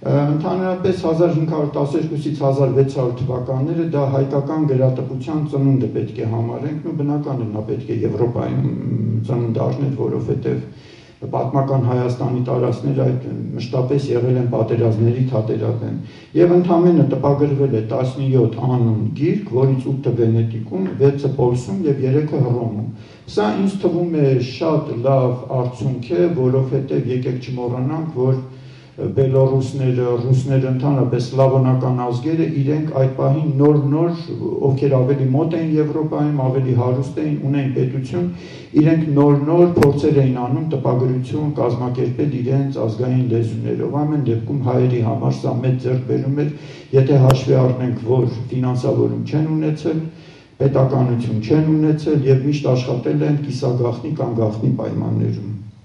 Ընդհանրապես 1512-ից 1600 թվականները դա հայկական գրատպության ծնունդը պետք է համարենք, ու բնական է նա պետք է Եվրոպայում ծնունդ առնել, որովհետև պատմական Հայաստանի տարածքները այդ մշտապես եղել են պատերազմների թատերաբեմ։ Եվ ընդամենը տպագրվել է 17 անուն գիրք, որից 8-ը Վենետիկում, 6-ը Պոլսում եւ 3-ը Հռոմում։ Սա ինձ թվում է շատ լավ արդյունք է, որովհետև եկեք չմոռանանք, որ բելոռուսները, ռուսները, ընդհանրապես սլավոնական ազգերը իրենք այդ պահին նոր, ովքեր ավելի մոտ էին Եվրոպայում, ավելի հարուստ էին, ունեն պետություն, իրենք նոր փորձեր էին անում տպագրություն կազմակերպել իրենց ազգային լեզուներով։ Ամեն դեպքում հայերի համար սա մեծ ձեռքբերում էր, եթե հաշվի առնենք, որ ֆինանսավորում չեն ունեցել, պետականություն չեն ունեցել եւ միշտ աշխատել են կիսագաղտնի կամ գաղտնի պայմաններում։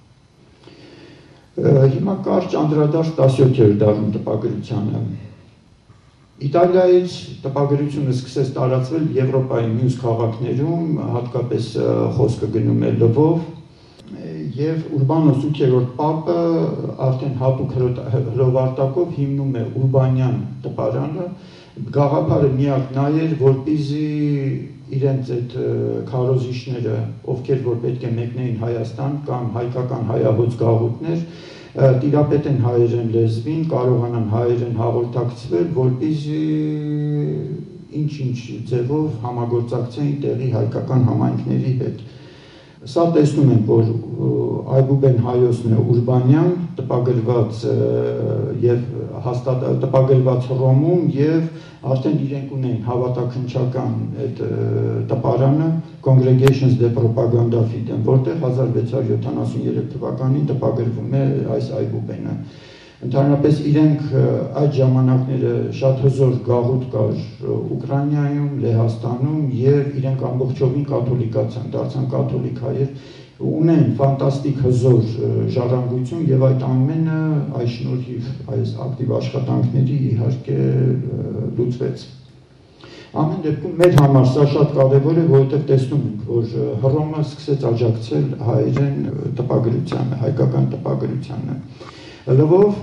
Հիմա կարճ անդրադարձ 17-րդ դարում տպագրությանը։ Իտալիայից տպագրությունը սկսեց տարածվել Եվրոպայի մյուս քաղաքներում, հատկապես խոսքը գնում է Լվով, եւ Ուրբանոս 8-րդ պապը արդեն հատուկ հրովարտակով հիմնում է Ուրբանյան տպարանը, գաղափարը միակ նա էր, որպեսզի իրենց այդ քարոզիչները, ովքեր որ պետք է մեկնեին Հայաստան կամ հայկական հայահոծ գաղութներ, տիրապետեն հայերեն լեզվին, կարողանան հայերեն հաղորդակցվել, որպեսզի ինչ-ինչ ձևով համագործակցեին տեղի հայկական համայնքների հետ։ Սա տեսնում ենք, որ Այբուբեն Հայոսն է Ուրբանյան, տպագրված Հռոմում եւ արդեն իրենք ունեն հավատաքննչական այդ տպարանը Congregations de Propaganda Fidem, որտեղ 1673 թվականին տպագրվում է այս Այբուբենը։ Ընդհանրապես իրենք այդ ժամանակները շատ հզոր գաղութ կար Ուկրաինայում, Լեհաստանում եւ իրենք ամբողջովին կաթոլիկացան, դարձան կաթոլիկ հայեր, ունեն ֆանտաստիկ հզոր ժառանգություն եւ այդ ամենը այս շնորհիվ այս ակտիվ աշխատանքների իհարկե լուծվեց։ Ամեն դեպքում մեր համար սա շատ կարևոր է, որովհետեւ տեսնում ենք, որ Հռոմը սկսեց աջակցել հայերեն տպագրությանը, հայկական տպագրությանը։ Լվով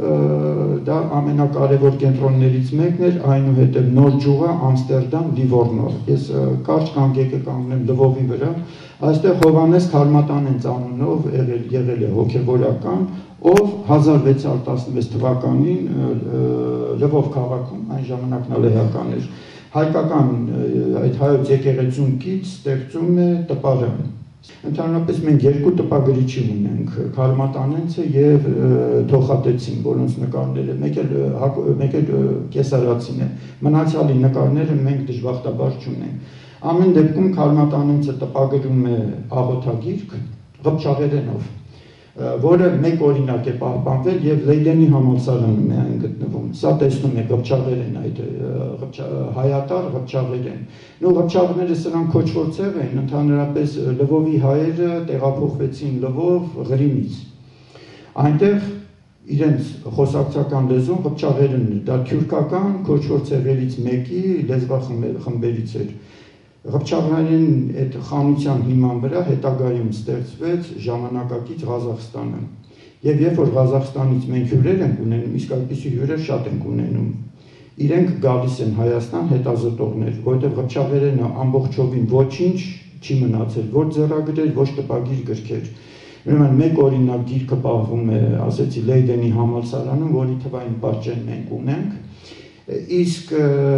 դա ամենակարևոր կենտրոններից մեկն էր, այնուհետև Նոր Ջուղա, Ամստերդամ, Լիվորնո։ Ես կարճ կանգ կանգնեմ Լվովի վրա, այստեղ Հովհաննես Քարմատանենց անունով եղել է հոգևորական, ով 1616 թվականին Լվով քաղաքում, այն ժամանակ նա լեհական էր, հայկական այդ հայոց եկեղեցուն կից ստեղծում է տպարան։ Ընդհանրապես մենք երկու տպագրիչի ունենք, Քարմատանենցը եւ Թոխատեցին, որոնց նկարները մեկ էլ կեսարացին է։ Մնացյալի նկարները մենք դժբախտաբար չունենք։ Ամեն դեպքում Քարմատանենցը տպագրում է աղոթագիրք ղփչաղերենով, որը մեկ օրինակ է պահպանվել եւ Լեյդենի համալսարանում է այն գտնվում։ Սա տեսնում եք ղփչաղերեն այդ հայատար ղփչաղերեն։ Նո ղփչաղները սրանք քոչվոր ցեղ են, ընդհանրապես Լվովի հայերը տեղափոխվեցին Լվով Ղրիմից։ Այնտեղ իրենց խոսակցական լեզուն ղփչաղերենն էր, դա թյուրքական քոչվոր ցեղերից մեկի լեզվախմբերից էր։ Ղփչաղերեն այդ խանության հիման վրա հետագայում ստեղծվեց ժամանակակից Ղազախստանը։ Եվ երբ որ Ղազախստանից մենք հյուրեր ենք ունենում, իսկ այդպիսի հյուրեր շատ ենք ունենում, իրենք գալիս են Հայաստան հետազոտողներ, որտեղ ղփչաղերենը ամբողջովին ոչինչ չի մնացել, ոչ ձեռագրեր, ոչ տպագիր գրքեր։ Ուրեմն մեկ օրինակ գիրքը պահվում է, ասեցի Լեյդենի համալսարանում, որի թվային պատճեն մենք ունենք, իսկ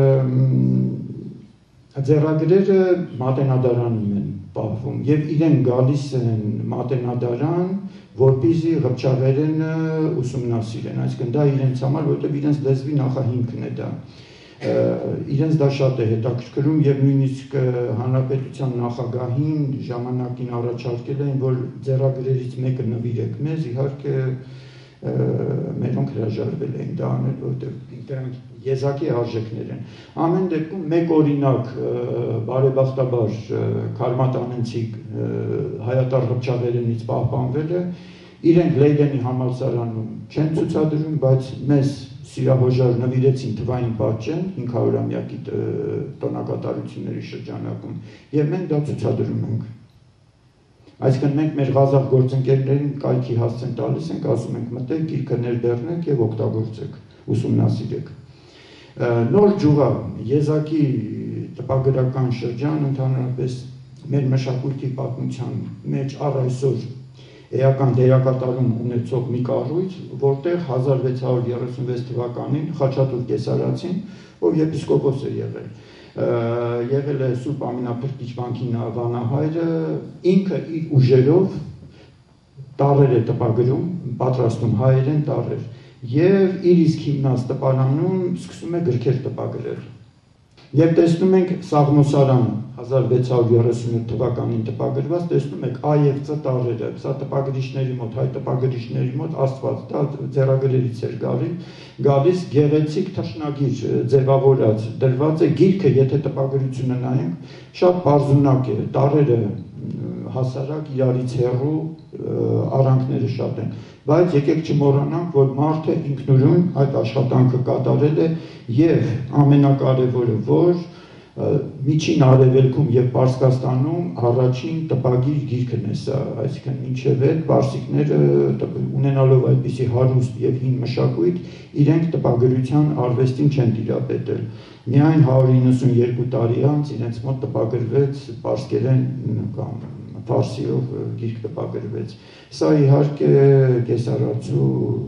ձեռագրերը Մատենադարանում են պահվում եւ իրեն գալիս են Մատենադարան, որպեսզի ղփչաղերենը ուսումնասիրեն, այսինքն դա իրենց համար, որովհետեւ իրենց լեզվի նախահիմքն է դա։ Իրենց դա շատ է հետաքրքրում եւ նույնիսկ հանրապետության նախագահին ժամանակին առաջարկել են, որ ձեռագրերից մեկը նվիրեք մեզ, իհարկե մերոնք հրաժարվել էին դա անել, որովհետեւ դրանք եզակի արժեքներ են։ Ամեն դեպքում մեկ օրինակ բարեբախտաբար Քարմատանենցի հայատար ղփչաղերենից պահպանվել է, իրենք Լեյդենի համալսարանում չեն ցուցադրում, բայց մեզ սիրահոժար նվիրեցին թվային պատճեն 500-ամյակի տոնակատարությունների շրջանակում եւ մենք դա ցուցադրում ենք։ Այսինքն մենք մեր ղազախ գործընկերներին կայքի հասցեն տալիս ենք, ասում ենք մտեք, գիրքը ներբեռնեք եւ օգտագործեք, ուսումնասիրեք։ Նոր ջուղա, եզակի տպագրական շրջան ընդհանրապես մեր մշակույթի պատմության մեջ առ այսօր էական դերակատարում ունեցող մի կառույց, որտեղ 1636 թվականին Խաչատուր Կեսարացին, ով եպիսկոպոս է եղել է Սուրբ Ամենափրկիչ վանքի վանահայրը, ինքը իր ուժերով տառեր է տպագրում, պատրաստում հայերեն տառեր, եւ իր իսկ հիմնած տպարանում սկսում է գրքեր տպագրել։ Եվ տեսնում ենք Սաղմոսարանը 1638 թվականին տպագրված, տեսնում եք A եւ C տառերը, սա տպագրիչների մոտ, հայ տպագրիչների մոտ աստված, դա ձեռագրերից էր գալիս գեղեցիկ թռչնագիր ձևավորած, դրված է գիրքը, եթե տպագրությունը նայենք, շատ բարձունակ է, տառերը հասարակ իրարից հեռու, արանքները շատ են, բայց եկեք չմոռանանք, որ մարդը ինքնուրույն այդ աշխատանքը կատարել է եւ ամենակարևորը, որ միջին արևելքում եւ Պարսկաստանում առաջին տպագիր գիրքն է սա, այսինքն մինչեւ այդ պարսիկները ունենալով այդպիսի հարուստ եւ հին մշակույթ, իրենք տպագրության արվեստին չեն տիրապետել։ Միայն 192 տարի անց իրենց մոտ տպագրվեց պարսկերեն կամ ֆարսիով գիրք տպագրվեց։ Սա իհարկե կեսարացու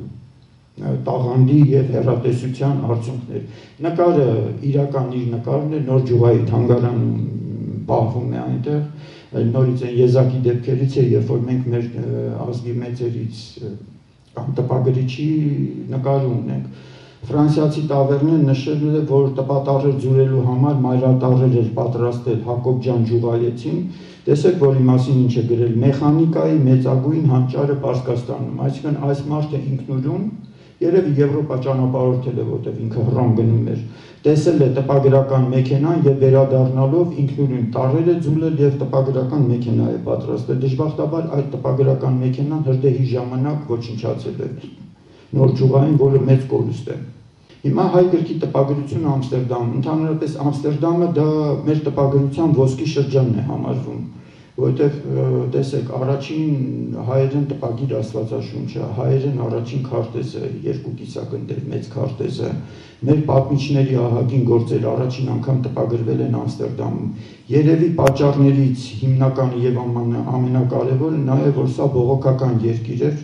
տաղանդի եւ հեռատեսության արդյունքներ։ Նկարը իրական իր նկարն է, նոր ջուղայի թանգարանում պահվում է այնտեղ, նորից են եզակի դեպքերից է, երբ որ մենք մեր ազգի մեծերից կամ տպագրիչի նկարը ունենք։ Ֆրանսիացի տավերնը նշել է, որ տպատառեր ձուրելու համար մայրատառեր էր պատրաստել Հակոբյան ջուղայեցին, տեսեք, որի մասին ինչ է գրել, մեխանիկայի մեծագույն հանճարը Պարսկաստանում, այսինքն այս մարդը ինքնուրույն երևի Եվրոպա ճանապարհորդել է, որտեղ ինքը հռոմ գնում էր, տեսել է տպագրական մեքենան եւ վերադառնալով ինքնուրույն տառեր է ձուլել եւ տպագրական մեքենա է պատրաստել։ Դժբախտաբար այդ տպագրական մեքենան հրդեհի ժամանակ ոչնչացել է նոր ջուղային, որը մեծ կորուստ է։ Հիմա հայ գրքի տպագրությունը Ամստերդամ, ընդհանրապես Ամստերդամը դա մեր տպագրության ոսկի շրջանն է համարվում, որովհետև տեսեք, առաջին հայերեն տպագիր Աստվածաշունչը, հայերեն առաջին քարտեզը, երկու կիսակնդեր, մեծ քարտեզը, մեր պատմիչների ահագին գործեր առաջին անգամ տպագրվել են Ամստերդամում։ Երևի պատճառներից հիմնականը եւ ամենակարևորը նա է, որ սա բողոքական երկիր էր,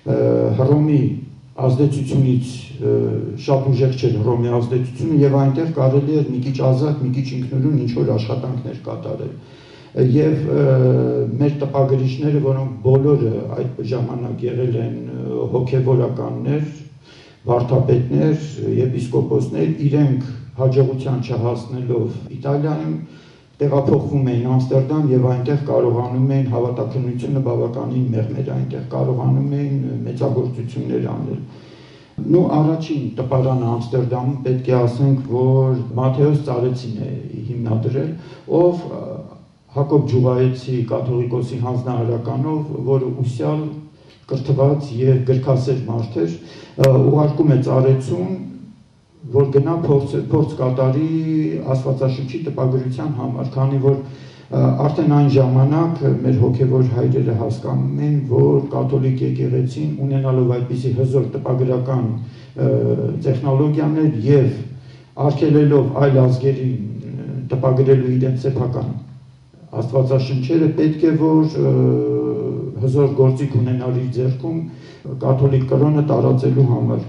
Հռոմի ազդեցությունից շատ ուժեղ չէր Հռոմի ազդեցությունը եւ այնտեղ կարելի էր մի քիչ ազատ, մի քիչ ինքնուրույն ինչ-որ աշխատանքներ կատարել։ Եվ մեր տպագրիչները, որոնք բոլորը այդ ժամանակ եղել են հոգևորականներ, վարդապետներ, եպիսկոպոսներ, իրենք հաջողության չհասնելով Իտալիայում տեղափոխվում էին Ամստերդամ եւ այնտեղ կարողանում էին հավատաքննությունը բավականին մեղմել, այնտեղ կարողանում էին մեծագործություններ անել։ Նու առաջին տպարանը Ամստերդամում պետք է ասենք, որ Մաթեոս Ծառեցին է հիմնադրել, ով Հակոբ Ջուղայեցի կաթողիկոսի հանձնարարականով, որը ուսյալ, կրթված եւ գրքասեր մարդ էր, ուղարկում է Ծառեցուն, որ գնա փորձ կատարի Աստվածաշնչի տպագրության համար, քանի որ արդեն այն ժամանակ մեր հոգևոր հայրերը հասկանում են, որ կաթոլիկ եկեղեցին ունենալով այդպիսի հզոր տպագրական տեխնոլոգիաներ եւ արգելելով այլ ազգերի տպագրելու իրենց սեփական Աստվածաշնչերը պետք է որ հզոր գործիք ունենալ իր ձեռքում կաթոլիկ կրոնը տարածելու համար։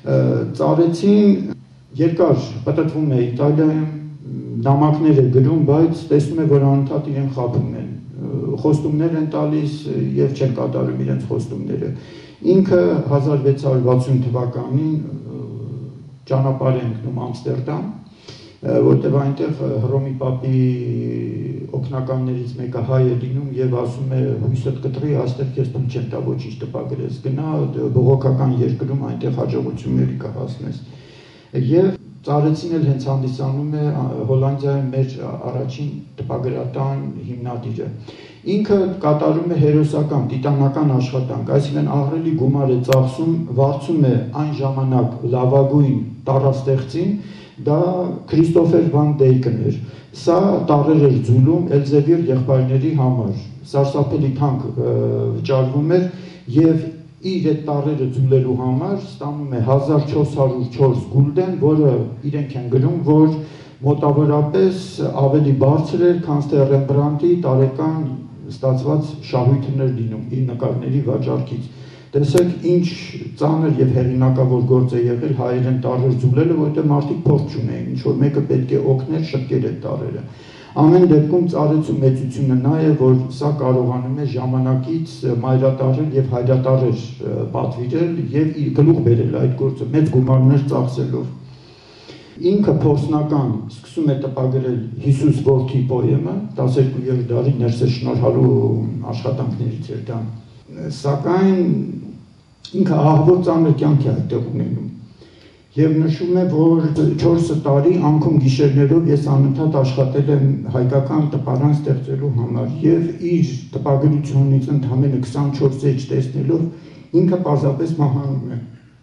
Ծառեցին երկար պատտվում է Իտալիայում, նամակներ է գրում, բայց տեսնում է, որ անընդհատ իրեն խաբում են, խոստումներ են տալիս եւ չեն կատարում իրենց խոստումները։ Ինքը 1660 թվականին ճանապարհ է ընկնում Ամստերդամ, որտեղ այնտեղ Հռոմի Պապի օգնականներից մեկը հայ է լինում եւ ասում է հույսդ կտրի, այստեղ քեզ թույլ չեն տա ոչինչ տպագրես, գնա բողոքական երկրում այնտեղ հաջողությունների կհասնես։ Եվ Ծառեցին էլ հենց հանդիսանում է Հոլանդիայում մեր առաջին տպագրատան հիմնադիրը։ Ինքը կատարում է հերոսական, տիտանական աշխատանք, այսինքն ահռելի գումար է ծախսում, վարձում է այն ժամանակ լավագույն տառաստեղծին, դա Քրիստոֆեր վան Դեյկն էր։ Սա տառեր էր ձուլում Էլզևիր եղբայրների համար, սարսափելի թանկ վճարվում էր եւ իր այդ տառերը ձուլելու համար ստանում է 1404 գուլդեն, որը իրենք են գրում, որ մոտավորապես ավելի բարձր էր, քան թե Ռեմբրանդտի տարեկան ստացված շահույթն էր լինում իր նկարների վաճառքից։ Տեսեք ինչ ծանր եւ հեղինակավոր գործ է եղել հայերեն տառեր ձուլելը, որովհետեւ մարդիկ փորձ չունեին, ինչ որ մեկը պետք է օգներ շտկել այդ տառերը։ Ամեն դեպքում ծառեցու մեծությունը նա է, որ սա կարողանում է ժամանակից մայրատառել եւ հայրատառեր պատվիրել եւ իր գլուխ բերել այդ գործը մեծ գումարներ ծախսելով։ Ինքը փորձնական սկսում է տպագրել Հիսուս որդի պոեմը 12-րդ դարի ներսե շնորհալու աշխատանքներից էր դա։ Սակայն ինքը ահավոր ծանր կյանք է այդտեղ ունենում եւ նշում է, որ 4 տարի անկում գիշերներով ես անընդհատ աշխատել եմ հայկական տպարան ստեղծելու համար եւ իր տպագրությունից ընդամենը 24 էջ տեսնելով ինքը պարզապես մահանում է։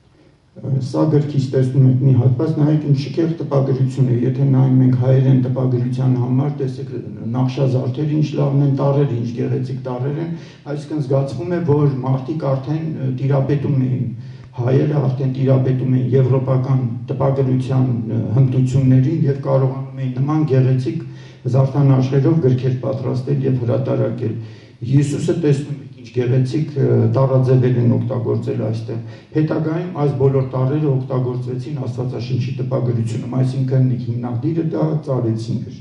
Սա գրքից տեսնում եք մի հատված, նայեք ինչ շքեղ տպագրություն է, եթե նայում ենք հայերեն տպագրության համար, տեսեք նախշազարդերը ինչ լավն են, տառերը ինչ գեղեցիկ տառեր են, այսինքն զգացվում է, որ մարդիկ արդեն տիրապետում էին, հայերը արդեն տիրապետում էին եվրոպական տպագրության հմտություններին եւ կարողանում էին նման գեղեցիկ զարդանախշերով գրքեր պատրաստել եւ հրատարակել։ Հիսուսը տեսնում եք ինչ գեղեցիկ տառաձևեր են օգտագործել այստեղ։ Հետագայում այս բոլոր տառերը օգտագործվեցին Աստվածաշնչի տպագրությունում, այսինքն հիմնադիրը դա ծառեցին էր։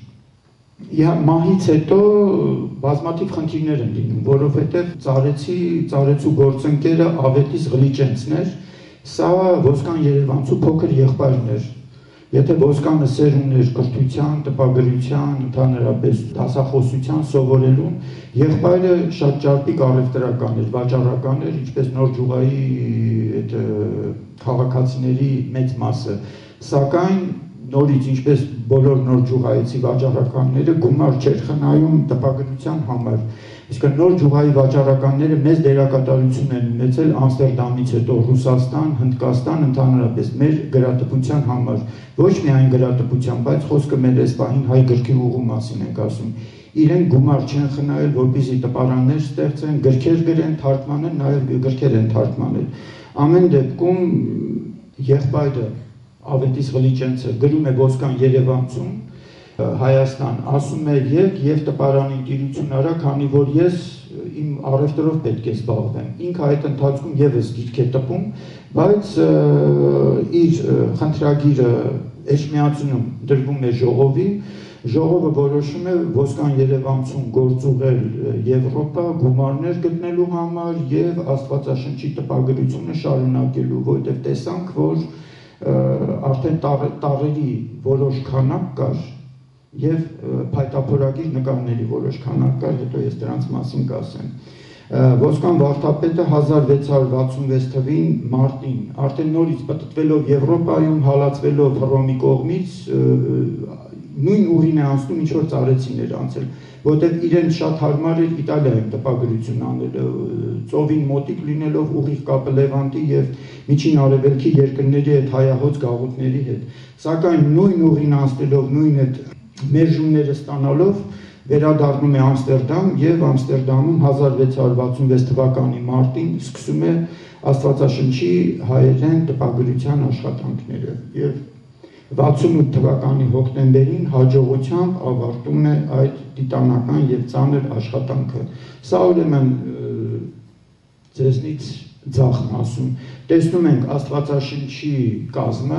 Մահից հետո բազմաթիվ խնդիրներ են լինում, որովհետև ծառեցու գործընկերը Ավետիս Ղլիճենցն էր, սա Ոսկան Երևանցու փոքր եղբայրն էր։ Եթե Ոսկանը սեր ուներ կրթության, տպագրության, ընդհանրապես դասախոսության սովորելուն, եղբայրը շատ ճարպիկ առևտրական էր, վաճառական էր, ինչպես Նոր Ջուղայի այդ քաղաքացիների մեծ մասը, սակայն նորից ինչպես բոլոր Նոր Ջուղայցի վաճառականները գումար չէր խնայում տպագրության համար, իսկ Նոր Ջուղայի վաճառականները մեծ դերակատարություն են ունեցել Ամստերդամից հետո Ռուսաստան, Հնդկաստան, ընդհանրապես մեր գրատպության համար, ոչ միայն գրատպության, բայց խոսքը մեր այս պահին հայ գրքի ուղու մասին ենք ասում։ Իրենք գումար չեն խնայել, որպեսզի տպարաններ ստեղծեն, գրքեր գրեն, թարգմանեն, նաև գրքեր են թարգմանել։ Ամեն դեպքում եղբայրը Ավետիս Ղլիճենցը գրում է Ոսկան Երևանցում, Հայաստան, ասում է եւ տպարանի տիրություն արա, քանի որ ես իմ առևտրով պետք է զբաղվեմ։ Ինքը այդ ընթացքում եւս գիրք է տպում, բայց իր խնդրագիրը Էջմիածնում դրվում է ժողովի, ժողովը որոշում է Ոսկան Երևանցում գործուղել Եվրոպա, գումարներ գտնելու համար եւ Աստվածաշնչի տպագրությունը շարունակելու, որտեղ տեսանք, որ արդեն տառերի որոշ քանակ կար եւ փայտափորագիր նկարների որոշ քանակ կար, հետո ես դրանց մասին կասեմ։ Ոսկան Վարդապետը 1666 թվին մարտին արդեն նորից պտտվելով Եվրոպայում, հալածվելով Հռոմի կողմից նույն ուղին է անցնում, ինչ որ ծառեցիներ անցել, որտեղ իրեն շատ հարմար էր Իտալիայում տպագրություն անել, ծովին մոտիկ լինելով ուղիղ կապը Լևանտի եւ Միջին Արևելքի երկրների հետ հայահոծ գաղութների հետ։ Սակայն նույն ուղին անցնելով, նույն այդ մերժումները ստանալով վերադառնում է Ամստերդամ եւ Ամստերդամում 1666 թվականի մարտին սկսում է Աստվածաշնչի հայերեն տպագրության աշխատանքները եւ 68 թվականի հոկտեմբերին հաջողությամբ ավարտում է այդ տիտանական եւ ծանր աշխատանքը։ Սա ուրեմն ձեզնից ձախն ասում։ Տեսնում ենք Աստվածաշնչի կազմը,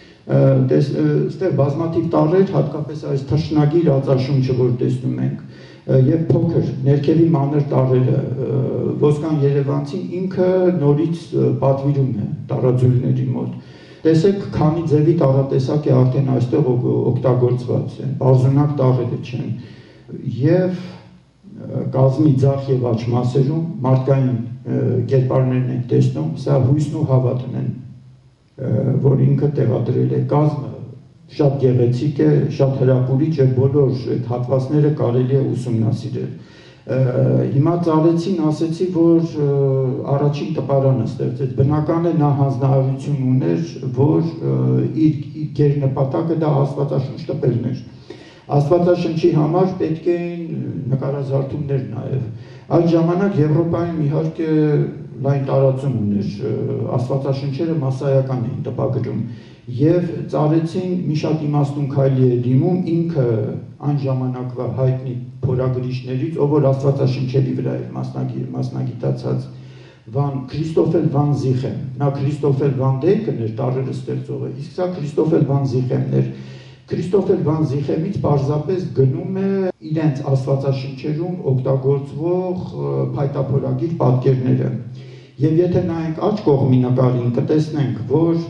այստեղ բազմաթիվ տառեր, հատկապես այս թռչնագիր ածաշունչը, որ տեսնում ենք, եւ փոքր ներքևի մանր տառերը, Ոսկան Երևանցին ինքը նորից պատվիրում է տառաձուլների մոտ։ Տեսեք, քանի ձևի տառատեսակ է արդեն այստեղ օգտագործված են, բարձունակ տառերը չեն, եւ կազմի ձախ եւ աջ մասերում մարդկային կերպարներն են տեսնում, սա հույսն ու հավատն են, որ ինքը տեղադրել է, կազմը շատ գեղեցիկ է, շատ հրապուրիչ է, բոլոր հատվածները կարելի է ուսումնասիրել։ Հիմա ծառեցին ասեցի, որ առաջին տպարանը ստեղծեց, բնական է նա հանձնարարություն ուներ, որ իր գերնպատակը դա Աստվածաշունչ տպելն էր։ Աստվածաշնչի համար պետք էին նկարազարդումներ նաև։ Այդ ժամանակ Եվրոպայում իհարկե լայն տարածում ուներ, աստվածաշնչերը մասսայական էին տպագրում եւ ծառեցին մի շատ իմաստուն քայլի է դիմում ինքը այն ժամանակվա հայտնի փորագրիչներից, ով որ աստվածաշնչերի վրա էր մասնագիտացած Քրիստոֆեր վան Զիխեմ, նա Քրիստոֆեր վան Դեյկն էր տառերը ստեղծողը, իսկ սա Քրիստոֆեր վան Զիխեմն էր։ Քրիստոֆեր վան Զիխեմից պարզապես գնում է իրենց աստվածաշնչերում օգտագործվող փայտափորագիր պատկերները։ Եվ եթե նայենք աջ կողմի նկարին, կտեսնենք, որ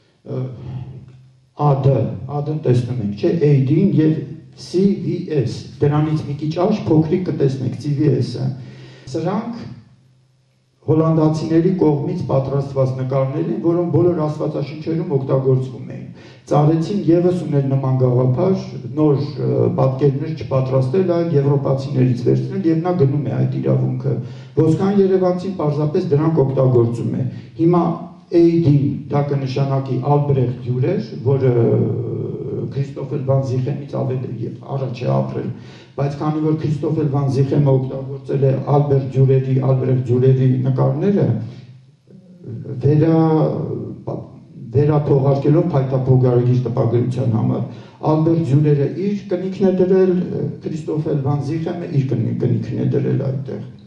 AD-ն տեսնում ենք, չէ, AD-ն եւ CVS, դրանից մի քիչ աջ փոքրիկ կտեսնենք CVS-ը։ Սրանք հոլանդացիների կողմից պատրաստված նկարներ են, որոնք բոլոր աստվածաշնչերում օգտագործվում էին։ Ծառեցին եւս ուներ նման գաղափար, նոր պատկերներ չպատրաստել, այլ եվրոպացիներից վերցնել եւ նա գնում է այդ իրավունքը։ Ոսկան Երևանցին պարզապես դրանք օգտագործում է։ Հիմա AD-ն դա կնշանակի Ալբրեխտ Դյուրեր, որը Քրիստոֆեր վան Զիխեմից ավելի առաջ է ապրել, բայց քանի որ Քրիստոֆեր վան Զիխեմը օգտագործել է Ալբրեխտ Դյուրերի նկարները, վերաթողարկելով փայտափորագրիչ տպագրության համար, Ալբերտ Դյուրերը իր կնիքն է դրել, Քրիստոֆեր վան Զիխեմը իր կնիքն է դրել այդտեղ։